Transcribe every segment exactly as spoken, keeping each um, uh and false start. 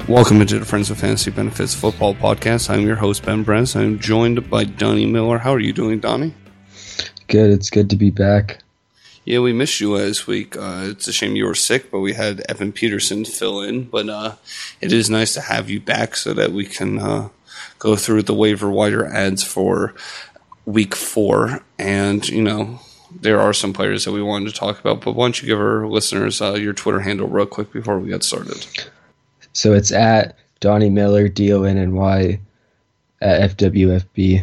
Welcome into the Friends of Fantasy Benefits Football Podcast. I'm your host, Ben Brents. I'm joined by Donnie Miller. How are you doing, Donnie? Good. It's good to be back. Yeah, we missed you last week. Uh, it's a shame you were sick, but we had Evan Peterson fill in. But uh, it is nice to have you back so that we can uh, go through the waiver wire ads for week four. And, you know, there are some players that we wanted to talk about. But why don't you give our listeners uh, your Twitter handle real quick before we get started? So it's at Donnie Miller, D O N N Y, at F W F B.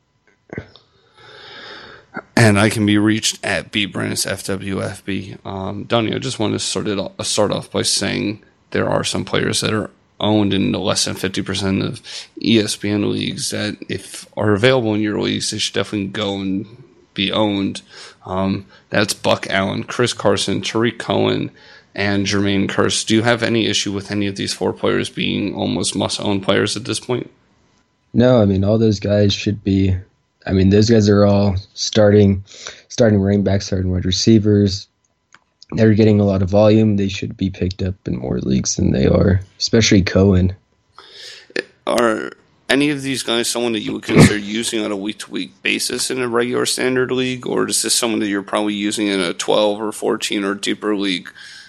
And I can be reached at B Brandis F W F B. Um, Donnie, I just want to start, it, off, start off by saying there are some players that are owned in less than fifty percent of E S P N leagues that, if are available in your leagues, they should definitely go and be owned. Um, that's Buck Allen, Chris Carson, Tariq Cohen, and Jermaine Kearse. Do you have any issue with any of these four players being almost must-own players at this point? No, I mean, all those guys should be... I mean, those guys are all starting starting running backs, starting wide receivers. They're getting a lot of volume. They should be picked up in more leagues than they are, especially Cohen. Are any of these guys someone that you would consider using on a week-to-week basis in a regular standard league, or is this someone that you're probably using in a twelve or fourteen or deeper league?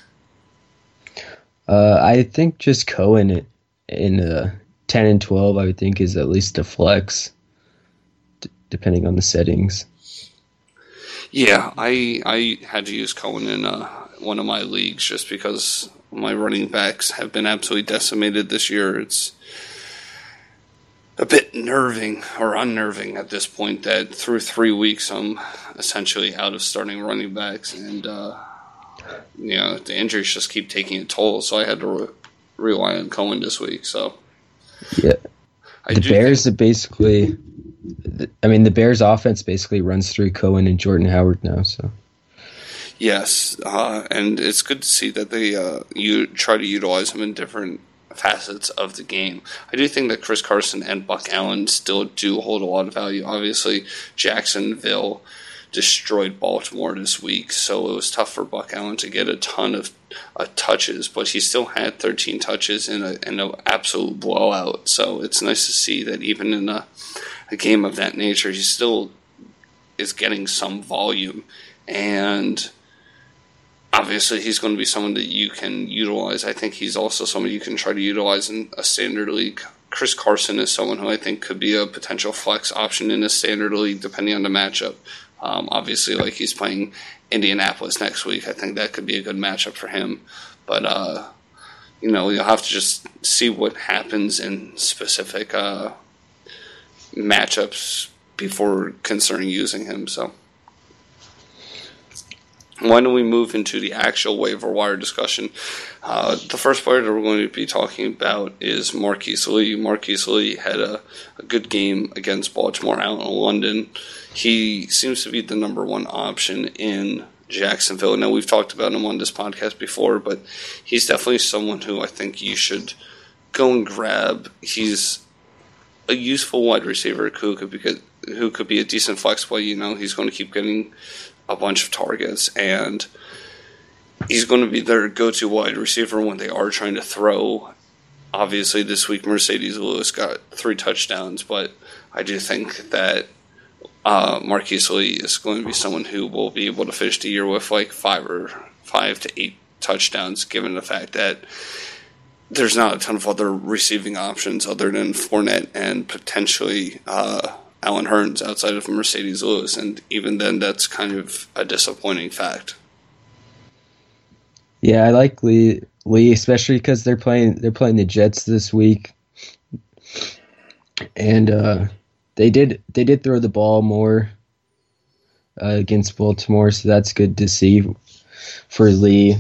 Uh, I think just Cohen in uh, ten and twelve, I would think, is at least a flex, d- depending on the settings. Yeah, I I had to use Cohen in uh, one of my leagues just because my running backs have been absolutely decimated this year. It's a bit nerving or unnerving at this point that through three weeks I'm essentially out of starting running backs, and uh, you know, the injuries just keep taking a toll, so I had to re- rely on Cohen this week. So yeah, I the Bears think- are basically... I mean, the Bears' offense basically runs through Cohen and Jordan Howard now. So yes, uh, and it's good to see that they uh, you try to utilize him in different facets of the game. I do think that Chris Carson and Buck Allen still do hold a lot of value. Obviously, Jacksonville destroyed Baltimore this week, so it was tough for Buck Allen to get a ton of uh, touches, but he still had thirteen touches in a in an absolute blowout. So it's nice to see that even in a, a game of that nature, he still is getting some volume, and obviously he's going to be someone that you can utilize. I think he's also someone you can try to utilize in a standard league. Chris Carson is someone who I think could be a potential flex option in a standard league, depending on the matchup. Um, obviously, like he's playing Indianapolis next week, I think that could be a good matchup for him. But, uh, you know, you'll have to just see what happens in specific uh, matchups before considering using him. So why don't we move into the actual waiver wire discussion? Uh, the first player that we're going to be talking about is Marquise Lee. Marquise Lee had a, a good game against Baltimore out in London. He seems to be the number one option in Jacksonville. Now, we've talked about him on this podcast before, but he's definitely someone who I think you should go and grab. He's a useful wide receiver who could be, who could be a decent flex play. You know, he's going to keep getting a bunch of targets, and he's going to be their go-to wide receiver when they are trying to throw. Obviously, this week Mercedes Lewis got three touchdowns, but I do think that uh, Marquise Lee is going to be someone who will be able to finish the year with like five or five to eight touchdowns, given the fact that there's not a ton of other receiving options other than Fournette and potentially uh, Allen Hurns outside of Mercedes Lewis, and even then, that's kind of a disappointing fact. yeah, I like Lee, Lee, especially because they're playing they're playing the Jets this week, and uh, they did they did throw the ball more uh, against Baltimore, so that's good to see for Lee.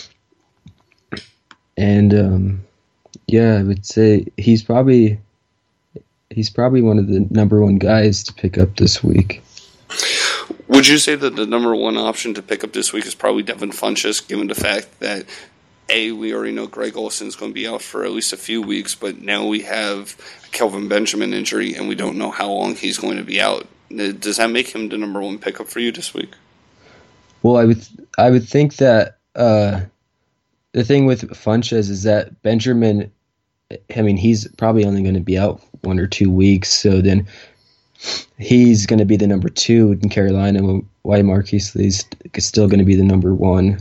And um, yeah, I would say he's probably. He's probably one of the number one guys to pick up this week. Would you say that the number one option to pick up this week is probably Devin Funchess, given the fact that, A, we already know Greg Olsen's going to be out for at least a few weeks, but now we have a Kelvin Benjamin injury, and we don't know how long he's going to be out. Does that make him the number one pickup for you this week? Well, I would I would think that uh, the thing with Funchess is that Benjamin I mean, he's probably only going to be out one or two weeks. So then he's going to be the number two in Carolina. Why Marquise Lee's still going to be the number one.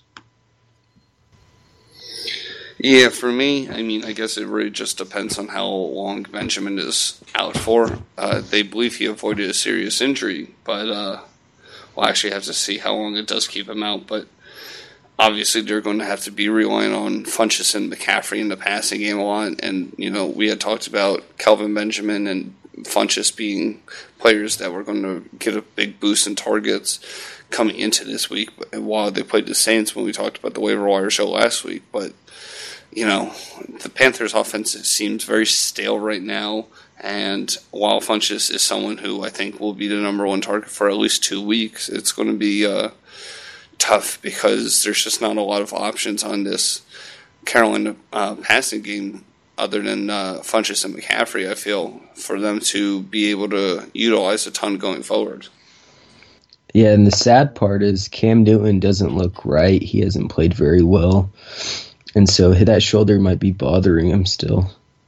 Yeah, for me, I mean, I guess it really just depends on how long Benjamin is out for. Uh, they believe he avoided a serious injury, but uh, we'll actually have to see how long it does keep him out. But obviously, they're going to have to be relying on Funchess and McCaffrey in the passing game a lot. And, you know, we had talked about Kelvin Benjamin and Funchess being players that were going to get a big boost in targets coming into this week while they played the Saints when we talked about the waiver wire show last week. But you know, the Panthers' offense seems very stale right now, and while Funchess is someone who I think will be the number one target for at least two weeks, it's going to be uh, tough because there's just not a lot of options on this Carolina uh, passing game other than uh, Funchess and McCaffrey, I feel, for them to be able to utilize a ton going forward. Yeah, and the sad part is Cam Newton doesn't look right. He hasn't played very well. And so that shoulder might be bothering him still.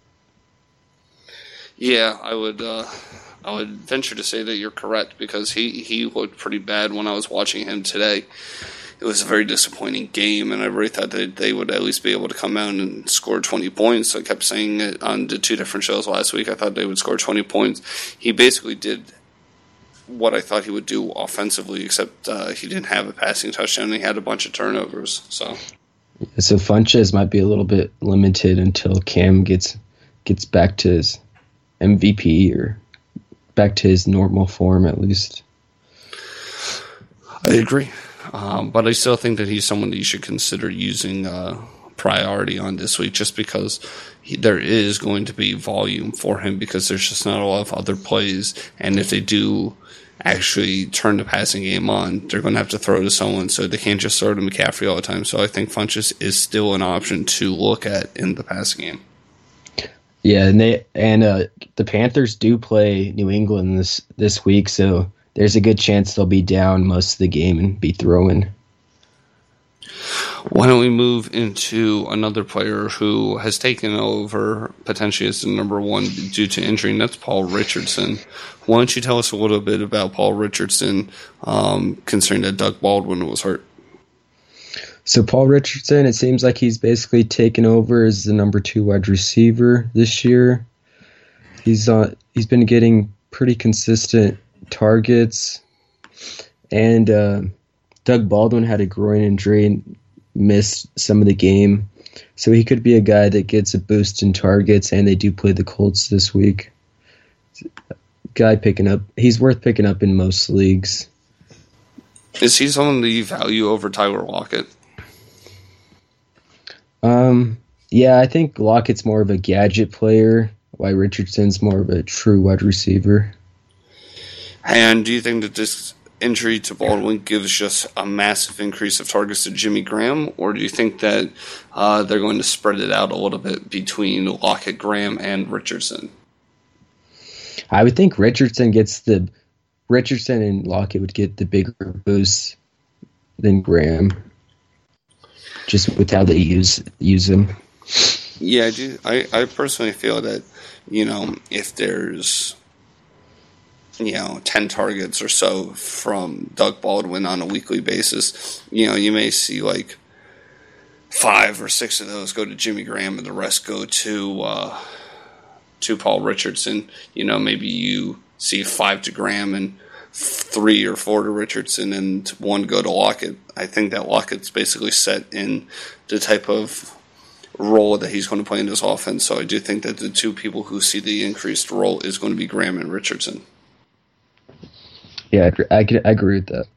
Yeah, I would uh, I would venture to say that you're correct because he, he looked pretty bad when I was watching him today. It was a very disappointing game, and I really thought that they would at least be able to come out and score twenty points. I kept saying it on the two different shows last week. I thought they would score twenty points. He basically did what I thought he would do offensively, except uh, he didn't have a passing touchdown. He had a bunch of turnovers, so... So Funchess might be a little bit limited until Cam gets gets back to his M V P or back to his normal form at least. I agree. Um, but I still think that he's someone that you should consider using uh, priority on this week just because he, there is going to be volume for him because there's just not a lot of other plays. And if they do actually turn the passing game on, they're going to have to throw to someone, so they can't just throw to McCaffrey all the time. So I think Funchess is still an option to look at in the passing game. Yeah, and they and uh, the Panthers do play New England this this week, so there's a good chance they'll be down most of the game and be throwing. Why don't we move into another player who has taken over potentially as the number one due to injury, and that's Paul Richardson. Why don't you tell us a little bit about Paul Richardson, um, considering that Doug Baldwin was hurt? So Paul Richardson, it seems like he's basically taken over as the number two wide receiver this year. He's uh, he's been getting pretty consistent targets, and uh, Doug Baldwin had a groin injury and missed some of the game. So he could be a guy that gets a boost in targets, and they do play the Colts this week. Guy picking up, he's worth picking up in most leagues. Is he someone that you value over Tyler Lockett? Um, yeah, I think Lockett's more of a gadget player, while Richardson's more of a true wide receiver. And do you think that this injury to Baldwin gives just a massive increase of targets to Jimmy Graham, or do you think that uh, they're going to spread it out a little bit between Lockett, Graham, and Richardson? I would think Richardson gets the Richardson and Lockett would get the bigger boost than Graham, just with how they use use him. Yeah, I do. I, I personally feel that, you know, if there's you know, ten targets or so from Doug Baldwin on a weekly basis, you know, you may see like five or six of those go to Jimmy Graham and the rest go to uh, to Paul Richardson. You know, maybe you see five to Graham and three or four to Richardson and one go to Lockett. I think that Lockett's basically set in the type of role that he's going to play in this offense. So I do think that the two people who see the increased role is going to be Graham and Richardson. Yeah, I, I, I agree with that.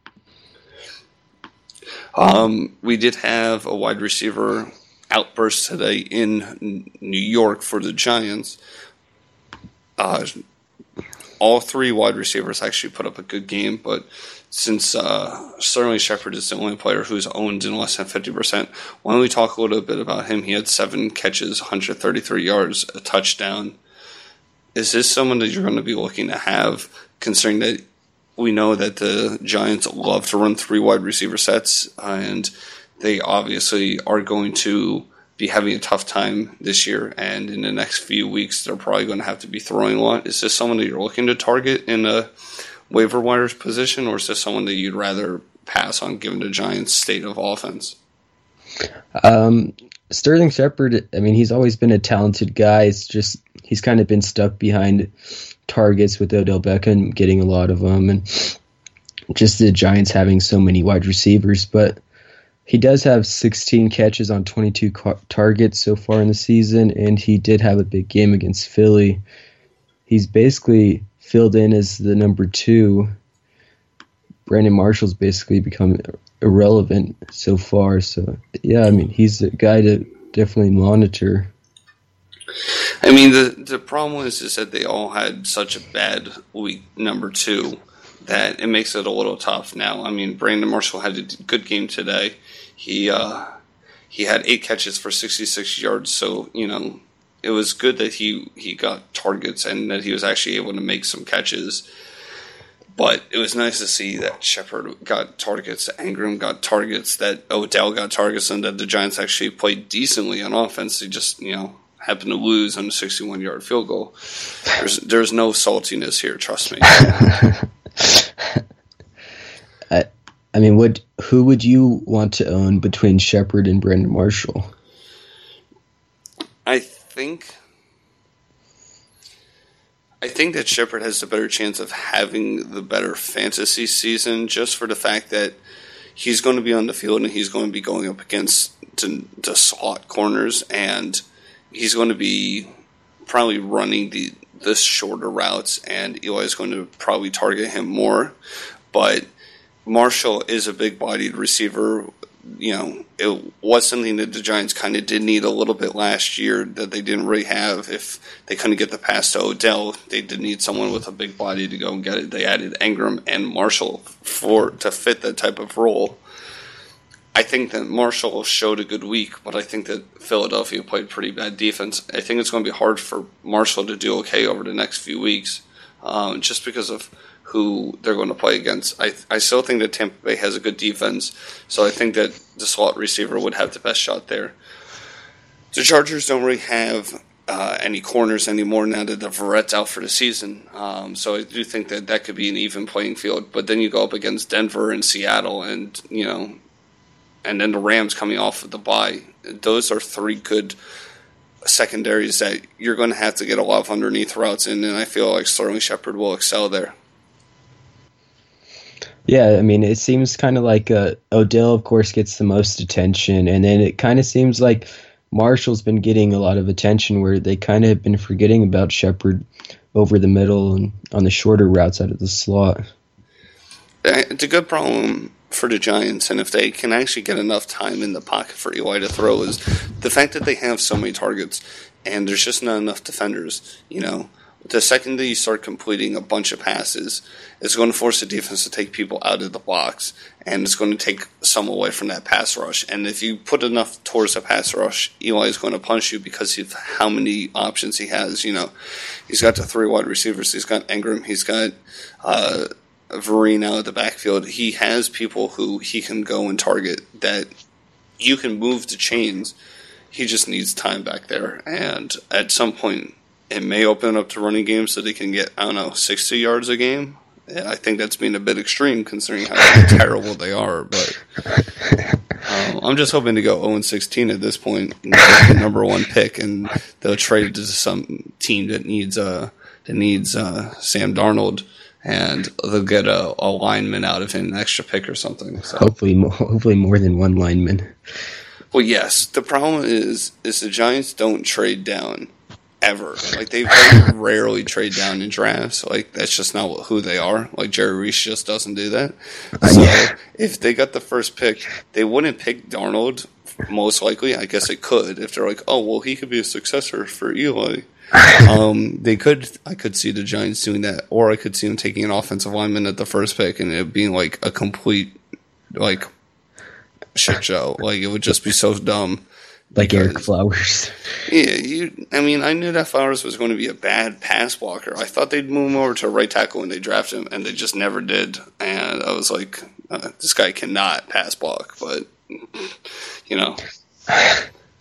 Um, we did have a wide receiver outburst today in New York for the Giants. Uh, all three wide receivers actually put up a good game, but since uh, Sterling Shepard is the only player who's owned in less than fifty percent, why don't we talk a little bit about him? He had seven catches, one hundred thirty-three yards, a touchdown. Is this someone that you're going to be looking to have, considering that we know that the Giants love to run three wide receiver sets, and they obviously are going to be having a tough time this year, and in the next few weeks they're probably going to have to be throwing a lot. Is this someone that you're looking to target in a waiver wire position, or is this someone that you'd rather pass on given the Giants' state of offense? Um, Sterling Shepard, I mean, he's always been a talented guy. It's just he's kind of been stuck behind targets with Odell Beckham getting a lot of them, and just the Giants having so many wide receivers. But he does have sixteen catches on twenty-two ca- targets so far in the season, and he did have a big game against Philly. He's basically filled in as the number two. Brandon Marshall's basically become irrelevant so far. So, yeah, I mean, he's a guy to definitely monitor. I mean, the the problem is, is that they all had such a bad week number two that it makes it a little tough now. I mean, Brandon Marshall had a good game today. He uh, he had eight catches for sixty-six yards, so, you know, it was good that he, he got targets and that he was actually able to make some catches. But it was nice to see that Shepard got targets, that Ingram got targets, that Odell got targets, and that the Giants actually played decently on offense. They just, you know, happened to lose on a sixty-one-yard field goal. There's there's no saltiness here, trust me. I, I mean, would who would you want to own between Shepard and Brandon Marshall? I think I think that Shepard has the better chance of having the better fantasy season, just for the fact that he's going to be on the field and he's going to be going up against the, the slot corners, and he's going to be probably running the the shorter routes, and Eli's going to probably target him more. But Marshall is a big-bodied receiver. You know, it was something that the Giants kind of did need a little bit last year that they didn't really have. If they couldn't get the pass to Odell, they did need someone with a big body to go and get it. They added Ingram and Marshall for to fit that type of role. I think that Marshall showed a good week, but I think that Philadelphia played pretty bad defense. I think it's going to be hard for Marshall to do okay over the next few weeks, um, just because of who they're going to play against. I I still think that Tampa Bay has a good defense, so I think that the slot receiver would have the best shot there. The Chargers don't really have uh, any corners anymore now that the Verrett's out for the season, um, so I do think that that could be an even playing field. But then you go up against Denver and Seattle, and you know, and then the Rams coming off of the bye. Those are three good secondaries that you're going to have to get a lot of underneath routes in, and I feel like Sterling Shepard will excel there. Yeah, I mean, it seems kind of like uh, Odell, of course, gets the most attention, and then it kind of seems like Marshall's been getting a lot of attention, where they kind of have been forgetting about Shepard over the middle and on the shorter routes out of the slot. It's a good problem for the Giants, and if they can actually get enough time in the pocket for Eli to throw, is the fact that they have so many targets and there's just not enough defenders. You know, the second that you start completing a bunch of passes, it's going to force the defense to take people out of the box, and it's going to take some away from that pass rush. And if you put enough towards the pass rush, Eli is going to punch you because of how many options he has. You know, he's got the three wide receivers. He's got Ingram. He's got uh, Vereen out of the backfield. He has people who he can go and target that you can move the chains. He just needs time back there. And at some point, it may open up to running games so they can get, I don't know, sixty yards a game. I think that's being a bit extreme considering how terrible they are. But um, I'm just hoping to go oh and sixteen at this point, and get the number one pick, and they'll trade to some team that needs uh, that needs uh, Sam Darnold, and they'll get a, a lineman out of him, an extra pick or something. So. Hopefully, more, hopefully more than one lineman. Well, yes. The problem is, is the Giants don't trade down. Ever. Like, they very rarely trade down in drafts. Like, that's just not who they are. Like, Jerry Reese just doesn't do that. So, if they got the first pick, they wouldn't pick Darnold, most likely. I guess it could. If they're like, oh, well, he could be a successor for Eli. Um, they could, I could see the Giants doing that. Or I could see them taking an offensive lineman at the first pick and it being, like, a complete, like, shit show. Like, it would just be so dumb. Like because, Eric Flowers. Yeah, you. I mean, I knew that Flowers was going to be a bad pass blocker. I thought they'd move him over to right tackle when they drafted him, and they just never did. And I was like, uh, this guy cannot pass block. But, you know.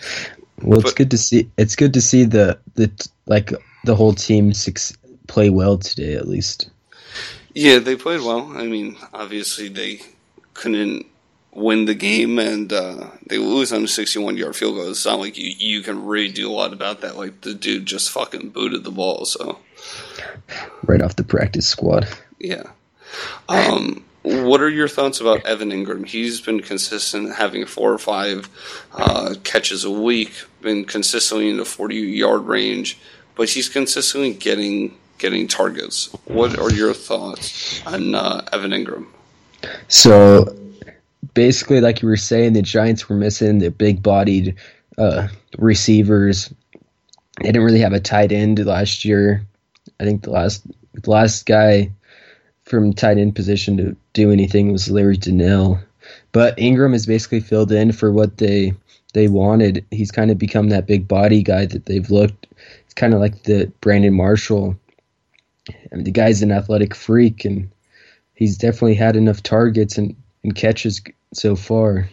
Well, it's But good to see. It's good to see the the like the whole team six, play well today, at least. yeah, they played well. I mean, obviously they couldn't win the game, and uh, they lose on a sixty-one yard field goal. It's not like you you can really do a lot about that. Like the dude just fucking booted the ball, so Right off the practice squad. yeah. Um, what are your thoughts about Evan Ingram? He's been consistent, having four or five uh, catches a week, been consistently in the forty yard range, but he's consistently getting getting targets. What are your thoughts on uh, Evan Ingram? So basically, like you were saying, the Giants were missing the big-bodied uh, receivers. They didn't really have a tight end last year. I think the last the last guy from tight end position to do anything was Larry Donnell. But Ingram has basically filled in for what they they wanted. He's kind of become that big body guy that they've looked. It's kind of like the Brandon Marshall. I mean, the guy's an athletic freak, and he's definitely had enough targets and, and catches so far.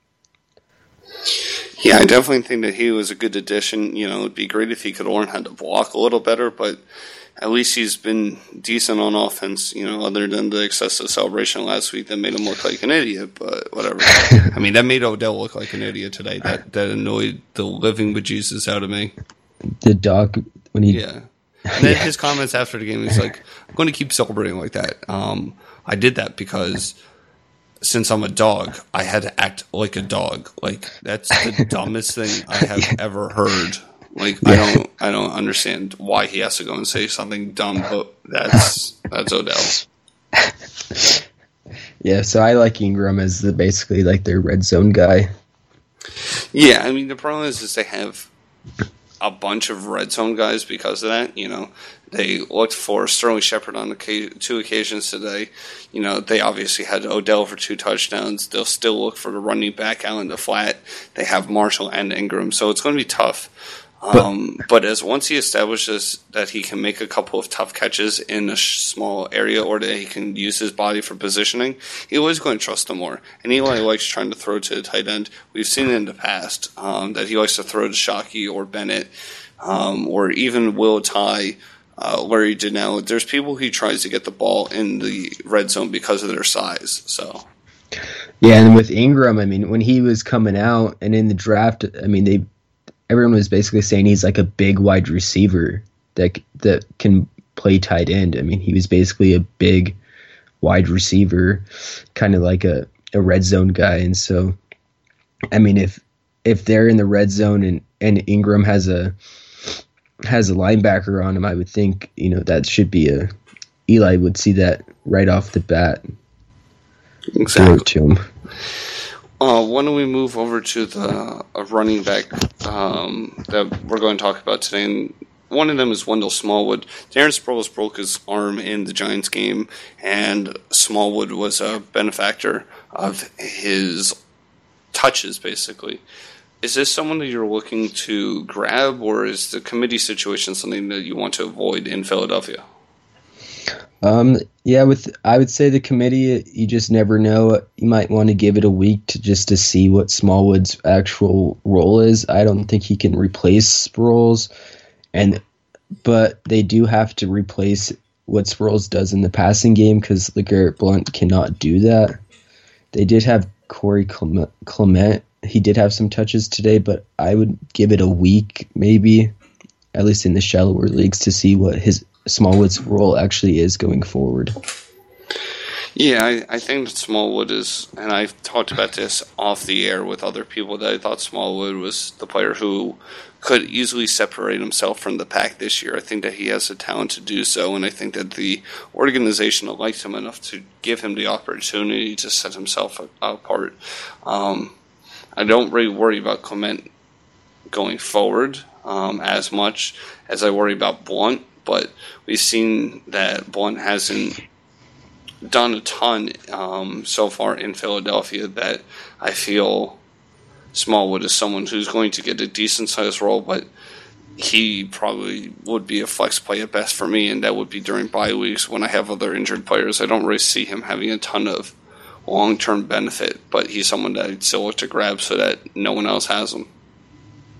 Yeah, I definitely think that he was a good addition. You know, it'd be great if he could learn how to block a little better, but at least he's been decent on offense, you know, other than the excessive celebration last week that made him look like an idiot, but whatever. I mean, that made Odell look like an idiot today. That that annoyed the living bejesus out of me. The dog, when he... Yeah. And then his comments after the game, he's like, I'm going to keep celebrating like that. Um, I did that because since I'm a dog, I had to act like a dog. Like, that's the dumbest thing I have ever heard. Like, I don't I don't understand why he has to go and say something dumb, but that's that's Odell. Yeah, so I like Ingram as the basically like their red zone guy. Yeah, I mean, the problem is, is they have a bunch of red zone guys because of that. You know, they looked for Sterling Shepard on two occasions today. You know, they obviously had Odell for two touchdowns. They'll still look for the running back out in the flat. They have Marshall and Ingram, so it's going to be tough. Um, but as once he establishes that he can make a couple of tough catches in a sh- small area, or that he can use his body for positioning, he's always going to trust him more. And Eli likes trying to throw to the tight end. We've seen it in the past um, that he likes to throw to Shockey or Bennett, um, or even Will Ty, uh, Larry Donnell. There's people he tries to get the ball in the red zone because of their size. So. Yeah, and with Ingram, I mean, when he was coming out and in the draft, I mean, they. Everyone was basically saying he's like a big wide receiver that that can play tight end. I mean, he was basically a big wide receiver, kind of like a, a red zone guy. And so, I mean, if if they're in the red zone and, and Ingram has a has a linebacker on him, I would think, you know, that should be a Eli would see that right off the bat. Exactly. To him. Uh, why don't we move over to the uh, running back um, that we're going to talk about today? And one of them is Wendell Smallwood. Darren Sproles broke his arm in the Giants game, and Smallwood was a benefactor of his touches, basically. Is this someone that you're looking to grab, or is the committee situation something that you want to avoid in Philadelphia? Um, yeah, with I would say the committee, you just never know. You might want to give it a week to just to see what Smallwood's actual role is. I don't think he can replace Sproles, and but they do have to replace what Sproles does in the passing game because LeGarrette Blount cannot do that. They did have Corey Clement. He did have some touches today, but I would give it a week, maybe, at least in the shallower leagues, to see what his Smallwood's role actually is going forward. Yeah, I, I think that Smallwood is, and I've talked about this off the air with other people, that I thought Smallwood was the player who could easily separate himself from the pack this year. I think that he has the talent to do so, and I think that the organization likes him enough to give him the opportunity to set himself apart. Um, I don't really worry about Clement going forward um, as much as I worry about Blount. But we've seen that Blount hasn't done a ton um, so far in Philadelphia that I feel Smallwood is someone who's going to get a decent-sized role, but he probably would be a flex play at best for me, and that would be during bye weeks when I have other injured players. I don't really see him having a ton of long-term benefit, but he's someone that I'd still look to grab so that no one else has him.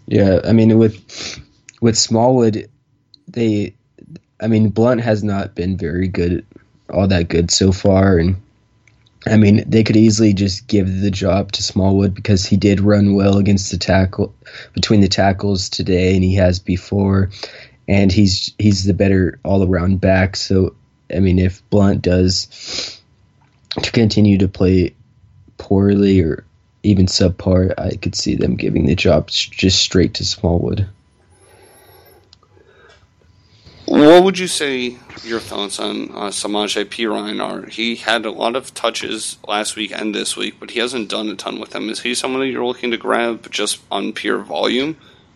Yeah, I mean with with Smallwood, they, I mean Blunt has not been very good, all that good so far, and I mean they could easily just give the job to Smallwood because he did run well against the tackle between the tackles today, and he has before, and he's he's the better all around back. So I mean if Blunt does to continue to play poorly or even subpar, I could see them giving the job just straight to Smallwood. What would you say your thoughts on uh, Samaje Perine are? He had a lot of touches last week and this week, but he hasn't done a ton with them. Is he someone that you're looking to grab just on pure volume?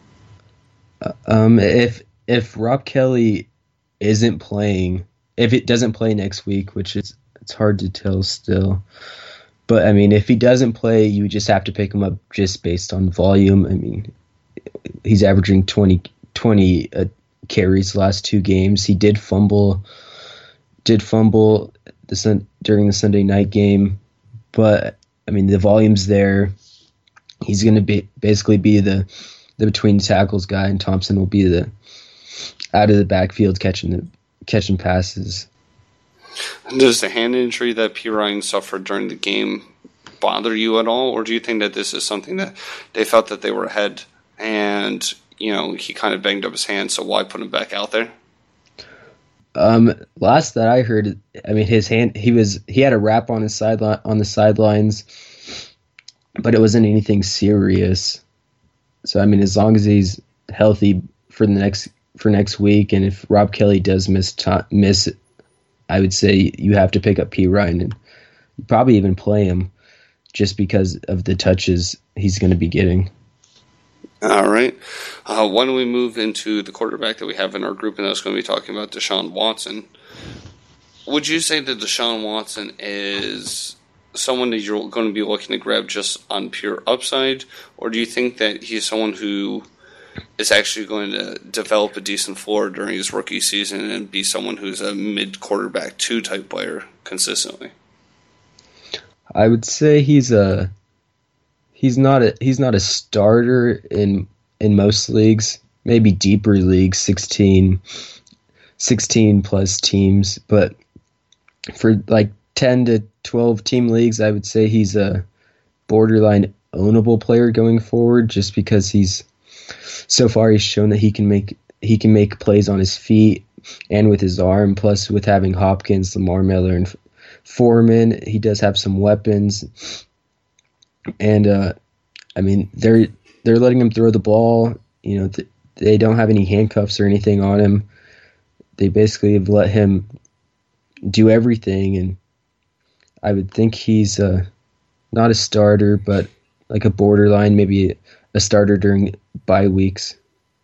Uh, um, if if Rob Kelly isn't playing, if it doesn't play next week, which is it's hard to tell still. But, I mean, if he doesn't play, you just have to pick him up just based on volume. I mean, he's averaging twenty, twenty uh, carries the last two games. He did fumble did fumble the sun, during the Sunday night game. But, I mean, the volume's there. He's going to be basically be the, the between tackles guy, and Thompson will be the out of the backfield catching the catching passes. Does the hand injury that Perine suffered during the game bother you at all, or do you think that this is something that they felt that they were ahead and, you know, he kind of banged up his hand, so why put him back out there? Um, last that I heard, I mean, his hand, he was he had a wrap on his sideline on the sidelines, but it wasn't anything serious. So I mean, as long as he's healthy for the next for next week, and if Rob Kelly does miss t- miss. I would say you have to pick up Perine and probably even play him just because of the touches he's going to be getting. All right. Uh, why don't we move into the quarterback that we have in our group, and that's going to be talking about Deshaun Watson. Would you say that Deshaun Watson is someone that you're going to be looking to grab just on pure upside, or do you think that he's someone who is actually going to develop a decent floor during his rookie season and be someone who's a mid-quarterback two type player consistently? I would say he's a he's not a he's not a starter in in most leagues, maybe deeper leagues, sixteen, sixteen plus teams, but for like ten to twelve team leagues, I would say he's a borderline ownable player going forward, just because he's so far he's shown that he can make he can make plays on his feet and with his arm. Plus, with having Hopkins, Lamar Miller, and Foreman, he does have some weapons. And uh, I mean, they're they're letting him throw the ball. You know, th- they don't have any handcuffs or anything on him. They basically have let him do everything, and I would think he's uh, not a starter, but like a borderline, maybe a starter during bye weeks.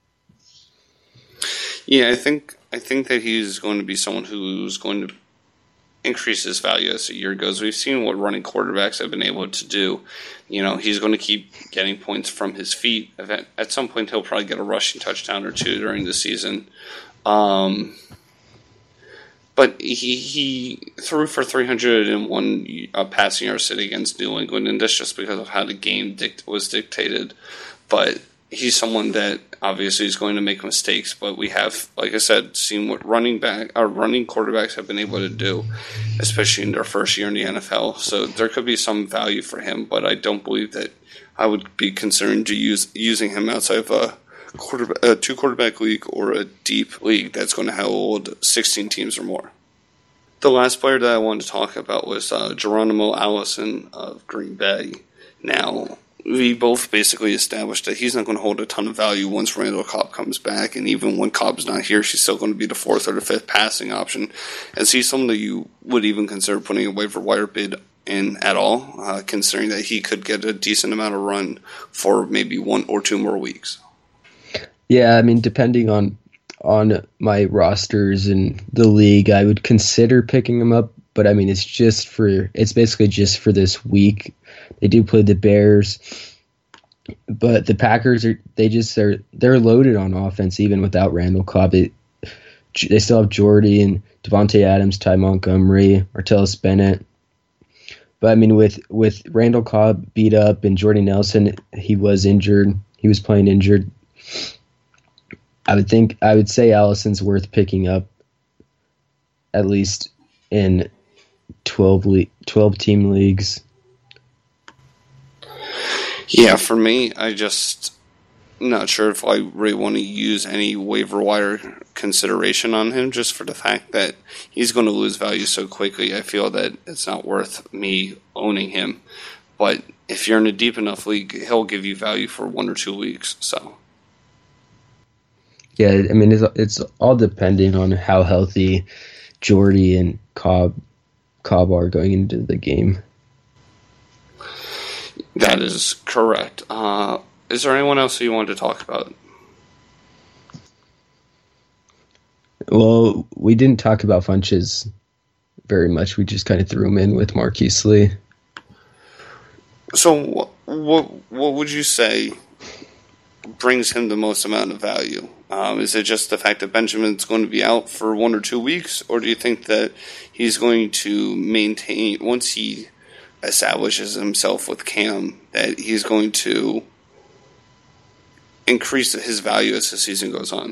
Yeah, I think I think that he's going to be someone who's going to increase his value as the year goes. We've seen what running quarterbacks have been able to do. You know, he's going to keep getting points from his feet. At, at some point, he'll probably get a rushing touchdown or two during the season. Um, but he he threw for three hundred one uh, passing yards against New England, and that's just because of how the game dict- was dictated. But he's someone that obviously is going to make mistakes, but we have, like I said, seen what running back our running quarterbacks have been able to do, especially in their first year in the N F L. So there could be some value for him, but I don't believe that I would be concerned to use using him outside of a quarterback, a two quarterback league or a deep league that's going to hold sixteen teams or more. The last player that I wanted to talk about was uh, Geronimo Allison of Green Bay. Now, we both basically established that he's not going to hold a ton of value once Randall Cobb comes back, and even when Cobb's not here, she's still going to be the fourth or the fifth passing option. Is he someone that you would even consider putting a waiver wire bid in at all, uh, considering that he could get a decent amount of run for maybe one or two more weeks? Yeah, I mean, depending on on my rosters in the league, I would consider picking him up, but I mean, it's just for it's basically just for this week. They do play the Bears, but the Packers are they just are they're loaded on offense even without Randall Cobb. They, they still have Jordy and Devontae Adams, Ty Montgomery, Martellus Bennett. But I mean, with with Randall Cobb beat up and Jordy Nelson, he was injured. He was playing injured I would think I would say Allison's worth picking up at least in twelve, le- twelve team leagues. Yeah, for me, I just not sure if I really want to use any waiver wire consideration on him, just for the fact that he's going to lose value so quickly. I feel that it's not worth me owning him. But if you're in a deep enough league, he'll give you value for one or two weeks. So, yeah, I mean, it's, it's all depending on how healthy Jordy and Cobb Cobb are going into the game. That is correct. Uh, is there anyone else you wanted to talk about? Well, we didn't talk about Funches very much. We just kind of threw him in with Marquise Lee. So what, what, what would you say brings him the most amount of value? Um, is it just the fact that Benjamin's going to be out for one or two weeks, or do you think that he's going to maintain, once he establishes himself with Cam, that he's going to increase his value as the season goes on?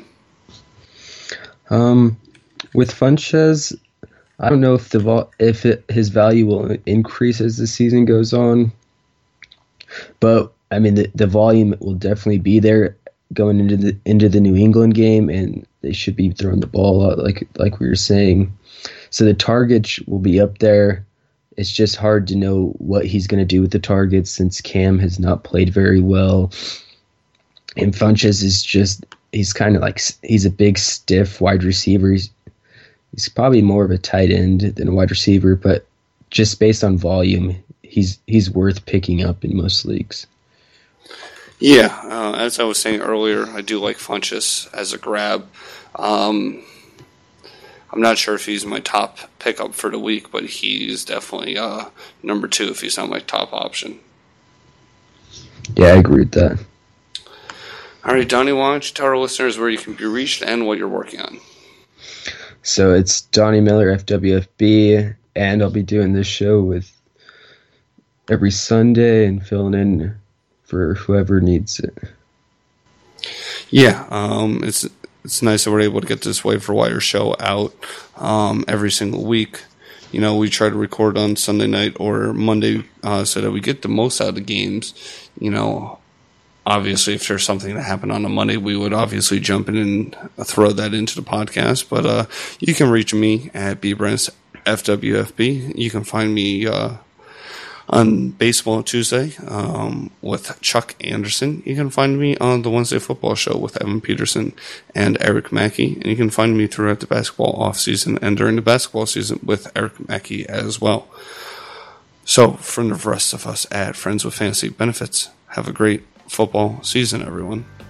Um, with Funches, I don't know if the vol- if it, his value will increase as the season goes on, but I mean the, the volume will definitely be there going into the into the New England game, and they should be throwing the ball out like like we were saying. So the targets will be up there. It's just hard to know what he's going to do with the targets since Cam has not played very well. And Funches is just, he's kind of like, he's a big, stiff wide receiver. He's, he's probably more of a tight end than a wide receiver, but just based on volume, he's he's worth picking up in most leagues. Yeah, uh, as I was saying earlier, I do like Funches as a grab. Um, I'm not sure if he's my top pickup for the week, but he's definitely uh, number two if he's not my top option. Yeah, I agree with that. All right, Donnie, why don't you tell our listeners where you can be reached and what you're working on? So it's Donnie Miller, F W F B, and I'll be doing this show with every Sunday and filling in for whoever needs it. Yeah, um, it's it's nice that we're able to get this waiver wire show out um, every single week. You know, we try to record on Sunday night or Monday uh, so that we get the most out of the games. You know, obviously, if there's something that happened on a Monday, we would obviously jump in and throw that into the podcast. But uh, you can reach me at bbrents F W F B. You can find me uh, on Baseball Tuesday um, with Chuck Anderson. You can find me on the Wednesday Football Show with Evan Peterson and Eric Mackey. And you can find me throughout the basketball offseason and during the basketball season with Eric Mackey as well. So, from the rest of us at Friends with Fantasy Benefits, have a great football season, everyone.